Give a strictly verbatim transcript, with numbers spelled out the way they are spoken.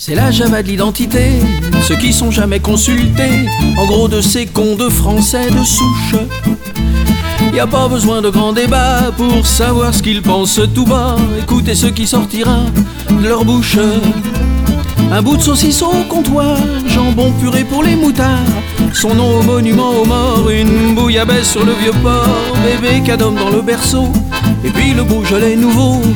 C'est la Java de l'identité, ceux qui sont jamais consultés, en gros de ces cons de français de souche. Y a pas besoin de grands débats pour savoir ce qu'ils pensent tout bas. Écoutez ce qui sortira de leur bouche. Un bout de saucisson au comptoir, jambon puré pour les moutards, son nom au monument aux morts, une bouillabaisse sur le vieux port, bébé cadom dans le berceau, et puis le Beaujolais nouveau